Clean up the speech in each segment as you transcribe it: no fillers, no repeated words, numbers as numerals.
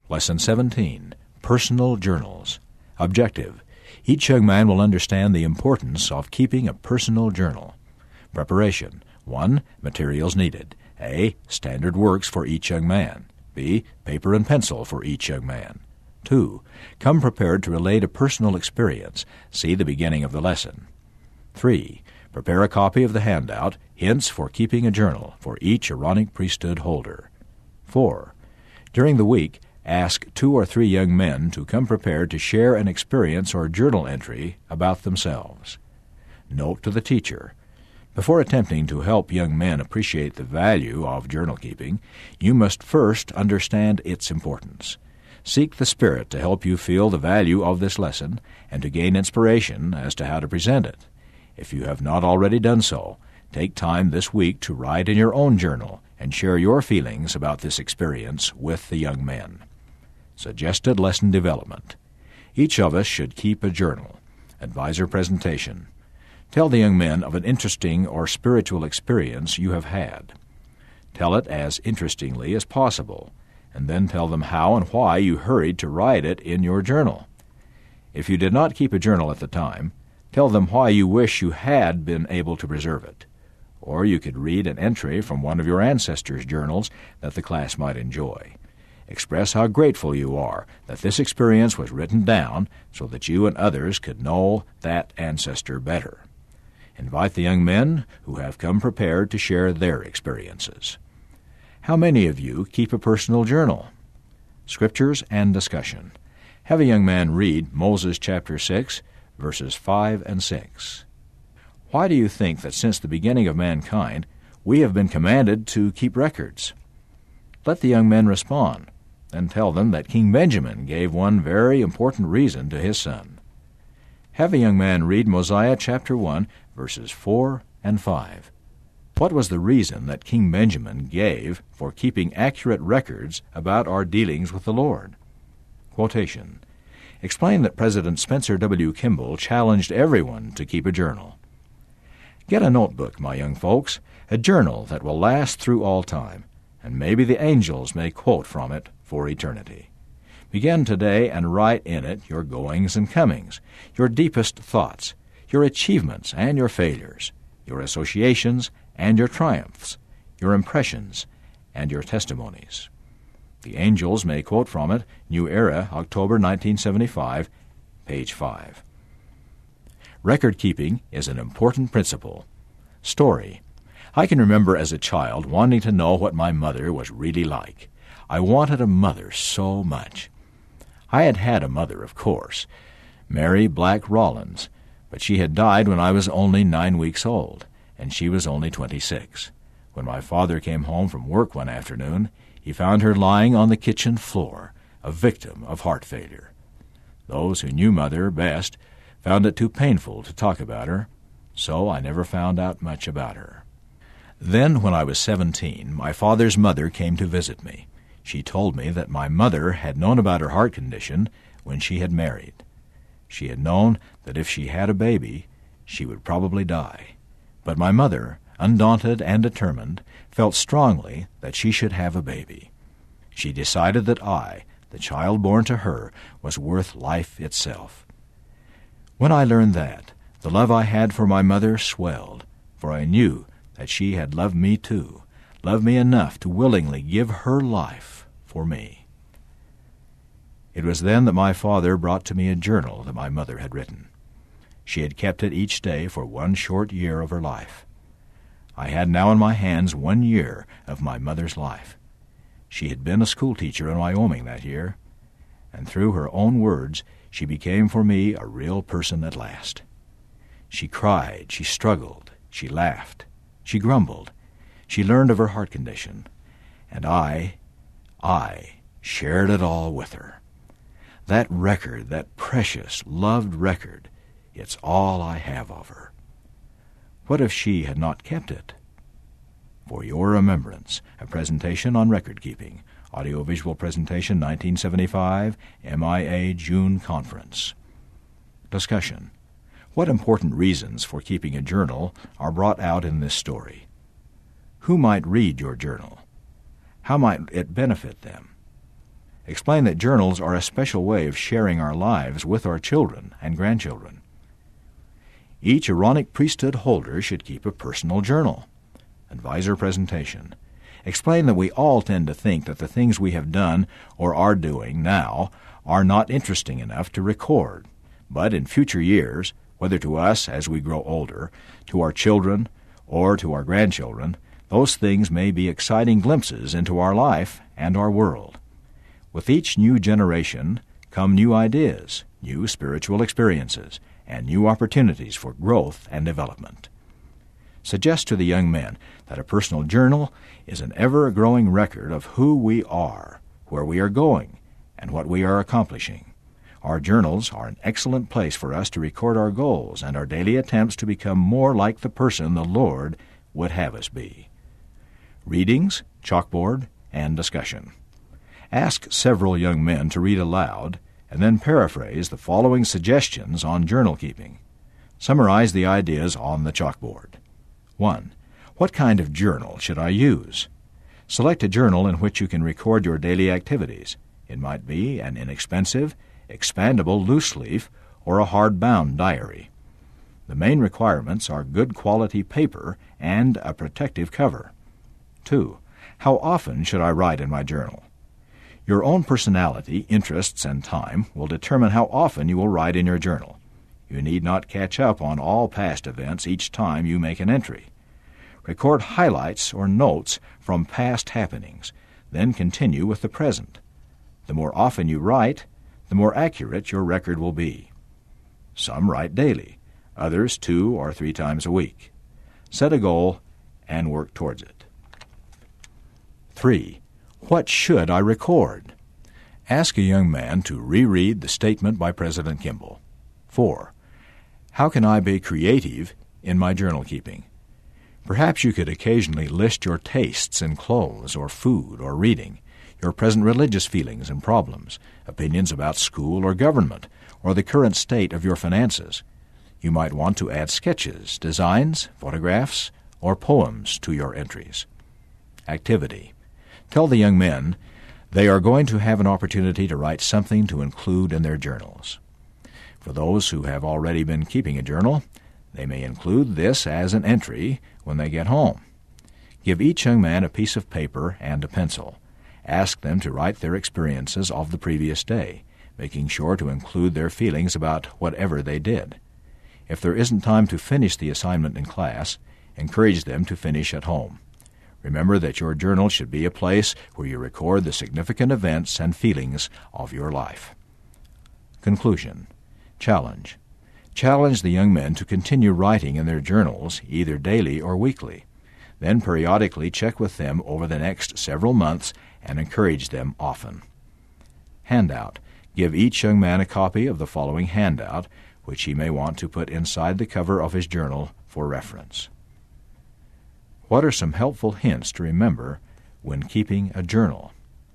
Lesson 17, Personal Journals. Objective: each young man will understand the importance of keeping a personal journal. Preparation: 1. Materials needed. A. Standard works for each young man. B. Paper and pencil for each young man. 2. Come prepared to relate a personal experience. See the beginning of the lesson. 3. Prepare a copy of the handout, Hints for Keeping a Journal, for each Aaronic priesthood holder. 4. During the week, ask 2 or 3 young men to come prepared to share an experience or journal entry about themselves. Note to the teacher: before attempting to help young men appreciate the value of journal keeping, you must first understand its importance. Seek the Spirit to help you feel the value of this lesson and to gain inspiration as to how to present it. If you have not already done so, take time this week to write in your own journal and share your feelings about this experience with the young men. Suggested lesson development. Each of us should keep a journal. Advisor presentation. Tell the young men of an interesting or spiritual experience you have had. Tell it as interestingly as possible, and then tell them how and why you hurried to write it in your journal. If you did not keep a journal at the time, tell them why you wish you had been able to preserve it. Or you could read an entry from one of your ancestors' journals that the class might enjoy. Express how grateful you are that this experience was written down so that you and others could know that ancestor better. Invite the young men who have come prepared to share their experiences. How many of you keep a personal journal? Scriptures and discussion. Have a young man read Moses chapter 6, verses 5 and 6. Why do you think that since the beginning of mankind we have been commanded to keep records? Let the young men respond, and tell them that King Benjamin gave one very important reason to his son. Have a young man read Mosiah chapter 1, verses 4 and 5. What was the reason that King Benjamin gave for keeping accurate records about our dealings with the Lord? Quotation. Explain that President Spencer W. Kimball challenged everyone to keep a journal. Get a notebook, my young folks, a journal that will last through all time, and maybe the angels may quote from it for eternity. Begin today and write in it your goings and comings, your deepest thoughts, your achievements and your failures, your associations and your triumphs, your impressions and your testimonies. The angels may quote from it, New Era, October 1975, page 5. Record-keeping is an important principle. Story. I can remember as a child wanting to know what my mother was really like. I wanted a mother so much. I had had a mother, of course, Mary Black Rollins, but she had died when I was only 9 weeks old, and she was only 26. When my father came home from work one afternoon, he found her lying on the kitchen floor, a victim of heart failure. Those who knew Mother best found it too painful to talk about her, so I never found out much about her. Then, when I was 17, my father's mother came to visit me. She told me that my mother had known about her heart condition when she had married. She had known that if she had a baby, she would probably die. But my mother, undaunted and determined, felt strongly that she should have a baby. She decided that I, the child born to her, was worth life itself. When I learned that, the love I had for my mother swelled, for I knew that she had loved me too, loved me enough to willingly give her life for me. It was then that my father brought to me a journal that my mother had written. She had kept it each day for 1 short year of her life. I had now in my hands 1 year of my mother's life. She had been a schoolteacher in Wyoming that year, and through her own words she became for me a real person at last. She cried, she struggled, she laughed, she grumbled, she learned of her heart condition, and I shared it all with her. That record, that precious, loved record, it's all I have of her. What if she had not kept it? For your remembrance, a presentation on record-keeping, audiovisual presentation 1975, MIA June Conference. Discussion. What important reasons for keeping a journal are brought out in this story? Who might read your journal? How might it benefit them? Explain that journals are a special way of sharing our lives with our children and grandchildren. Each Aaronic priesthood holder should keep a personal journal. Advisor presentation. Explain that we all tend to think that the things we have done or are doing now are not interesting enough to record, but in future years, whether to us as we grow older, to our children, or to our grandchildren, those things may be exciting glimpses into our life and our world. With each new generation come new ideas, new spiritual experiences, and new opportunities for growth and development. Suggest to the young men that a personal journal is an ever-growing record of who we are, where we are going, and what we are accomplishing. Our journals are an excellent place for us to record our goals and our daily attempts to become more like the person the Lord would have us be. Readings, chalkboard, and discussion. Ask several young men to read aloud and then paraphrase the following suggestions on journal keeping. Summarize the ideas on the chalkboard. 1. What kind of journal should I use? Select a journal in which you can record your daily activities. It might be an inexpensive, expandable loose leaf or a hard-bound diary. The main requirements are good quality paper and a protective cover. 2. How often should I write in my journal? Your own personality, interests, and time will determine how often you will write in your journal. You need not catch up on all past events each time you make an entry. Record highlights or notes from past happenings, then continue with the present. The more often you write, the more accurate your record will be. Some write daily, others 2 or 3 times a week. Set a goal and work towards it. 3. What should I record? Ask a young man to reread the statement by President Kimball. 4. How can I be creative in my journal keeping? Perhaps you could occasionally list your tastes in clothes or food or reading, your present religious feelings and problems, opinions about school or government, or the current state of your finances. You might want to add sketches, designs, photographs, or poems to your entries. Activity. Tell the young men they are going to have an opportunity to write something to include in their journals. For those who have already been keeping a journal, they may include this as an entry when they get home. Give each young man a piece of paper and a pencil. Ask them to write their experiences of the previous day, making sure to include their feelings about whatever they did. If there isn't time to finish the assignment in class, encourage them to finish at home. Remember that your journal should be a place where you record the significant events and feelings of your life. Conclusion. Challenge. Challenge the young men to continue writing in their journals either daily or weekly. Then periodically check with them over the next several months and encourage them often. Handout. Give each young man a copy of the following handout, which he may want to put inside the cover of his journal for reference. What are some helpful hints to remember when keeping a journal?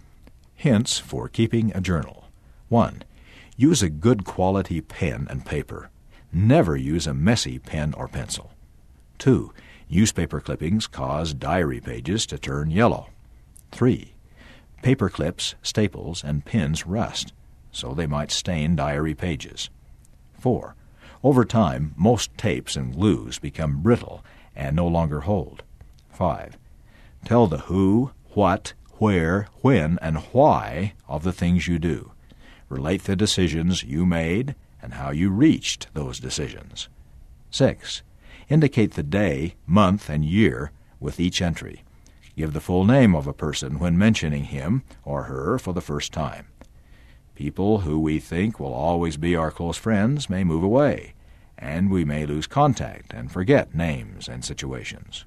Hints for keeping a journal. 1. Use a good quality pen and paper. Never use a messy pen or pencil. 2. Newspaper clippings cause diary pages to turn yellow. 3. Paper clips, staples, and pins rust, so they might stain diary pages. 4. Over time, most tapes and glues become brittle and no longer hold. 5. Tell the who, what, where, when, and why of the things you do. Relate the decisions you made and how you reached those decisions. 6. Indicate the day, month, and year with each entry. Give the full name of a person when mentioning him or her for the first time. People who we think will always be our close friends may move away, and we may lose contact and forget names and situations.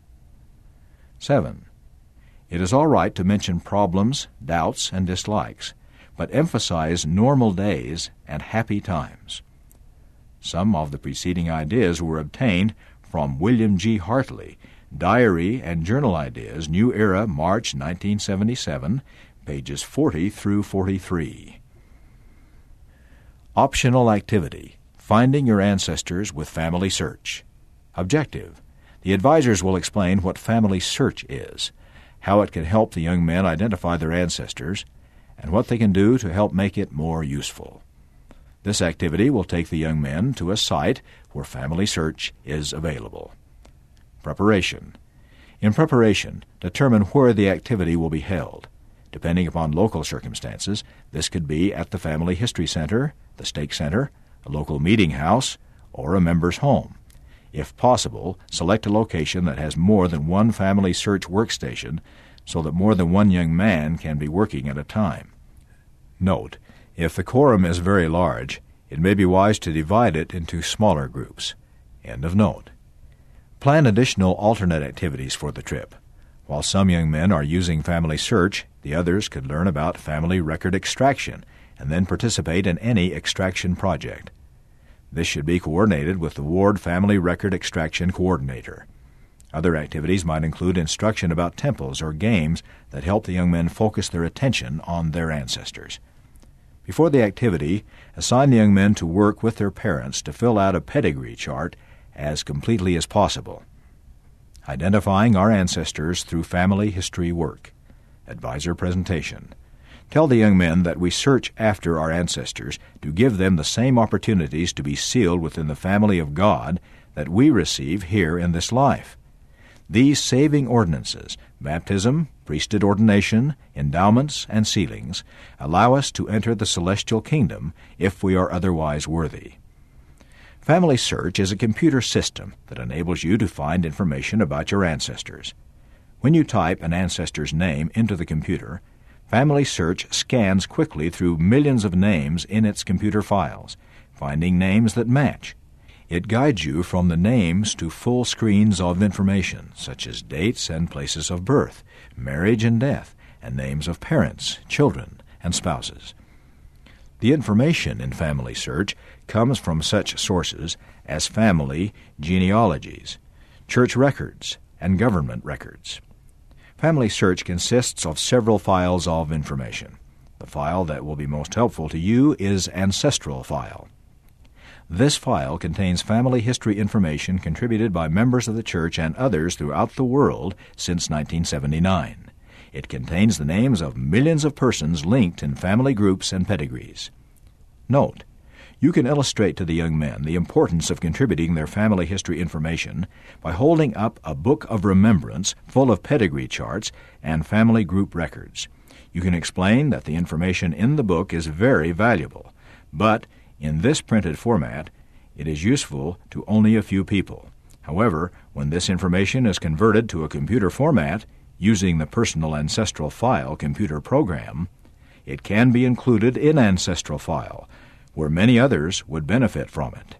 7. It is all right to mention problems, doubts, and dislikes, but emphasize normal days and happy times. Some of the preceding ideas were obtained from William G. Hartley, Diary and Journal Ideas, New Era, March 1977, pages 40 through 43. Optional activity. Finding your ancestors with Family Search. Objective. The advisors will explain what Family Search is, how it can help the young men identify their ancestors, and what they can do to help make it more useful. This activity will take the young men to a site where Family Search is available. Preparation. In preparation, determine where the activity will be held. Depending upon local circumstances, this could be at the Family History Center, the Stake Center, a local meeting house, or a member's home. If possible, select a location that has more than one Family Search workstation so that more than one young man can be working at a time. Note, if the quorum is very large, it may be wise to divide it into smaller groups. End of note. Plan additional alternate activities for the trip. While some young men are using Family Search, the others could learn about family record extraction and then participate in any extraction project. This should be coordinated with the Ward Family Record Extraction Coordinator. Other activities might include instruction about temples or games that help the young men focus their attention on their ancestors. Before the activity, assign the young men to work with their parents to fill out a pedigree chart as completely as possible. Identifying our ancestors through family history work. Advisor presentation. Tell the young men that we search after our ancestors to give them the same opportunities to be sealed within the family of God that we receive here in this life. These saving ordinances, baptism, priesthood ordination, endowments, and sealings, allow us to enter the celestial kingdom if we are otherwise worthy. Family Search is a computer system that enables you to find information about your ancestors. When you type an ancestor's name into the computer, Family Search scans quickly through millions of names in its computer files, finding names that match. It guides you from the names to full screens of information, such as dates and places of birth, marriage and death, and names of parents, children, and spouses. The information in Family Search comes from such sources as family genealogies, church records, and government records. Family Search consists of several files of information. The file that will be most helpful to you is Ancestral File. This file contains family history information contributed by members of the church and others throughout the world since 1979. It contains the names of millions of persons linked in family groups and pedigrees. Note, you can illustrate to the young men the importance of contributing their family history information by holding up a book of remembrance full of pedigree charts and family group records. You can explain that the information in the book is very valuable, but in this printed format, it is useful to only a few people. However, when this information is converted to a computer format using the Personal Ancestral File computer program, it can be included in Ancestral File, where many others would benefit from it.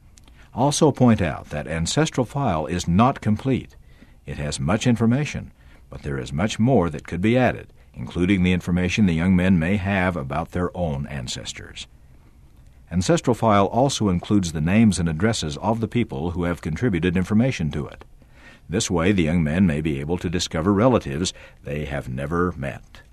Also point out that Ancestral File is not complete. It has much information, but there is much more that could be added, including the information the young men may have about their own ancestors. Ancestral File also includes the names and addresses of the people who have contributed information to it. This way the young men may be able to discover relatives they have never met.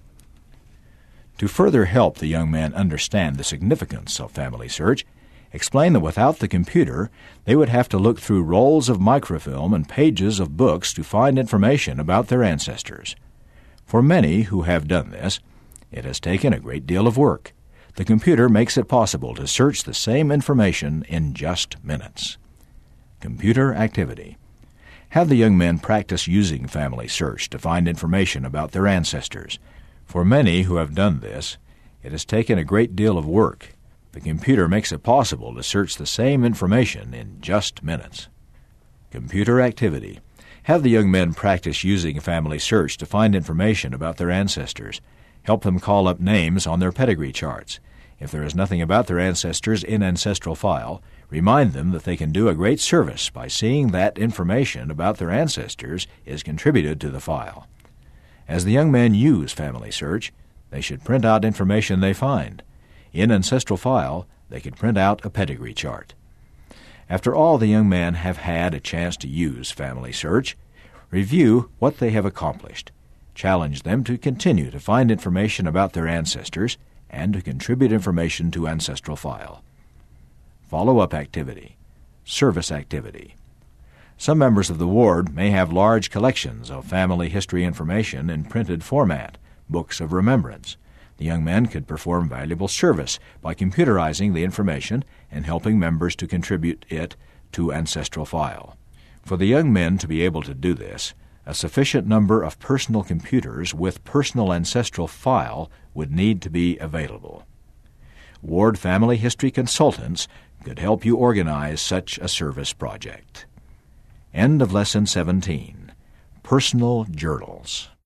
To further help the young men understand the significance of Family Search, explain that without the computer, they would have to look through rolls of microfilm and pages of books to find information about their ancestors. For many who have done this, it has taken a great deal of work. The computer makes it possible to search the same information in just minutes. Computer activity. Have the young men practice using Family Search to find information about their ancestors. For many who have done this, it has taken a great deal of work. The computer makes it possible to search the same information in just minutes. Computer activity. Have the young men practice using Family Search to find information about their ancestors. Help them call up names on their pedigree charts. If there is nothing about their ancestors in Ancestral File, remind them that they can do a great service by seeing that information about their ancestors is contributed to the file. As the young men use Family Search, they should print out information they find. In Ancestral File, they could print out a pedigree chart. After all the young men have had a chance to use Family Search, review what they have accomplished. Challenge them to continue to find information about their ancestors and to contribute information to Ancestral File. Follow-up activity. Service activity. Some members of the ward may have large collections of family history information in printed format, books of remembrance. The young men could perform valuable service by computerizing the information and helping members to contribute it to Ancestral File. For the young men to be able to do this, a sufficient number of personal computers with personal Ancestral File would need to be available. Ward Family History Consultants could help you organize such a service project. End of Lesson 17. Personal Journals.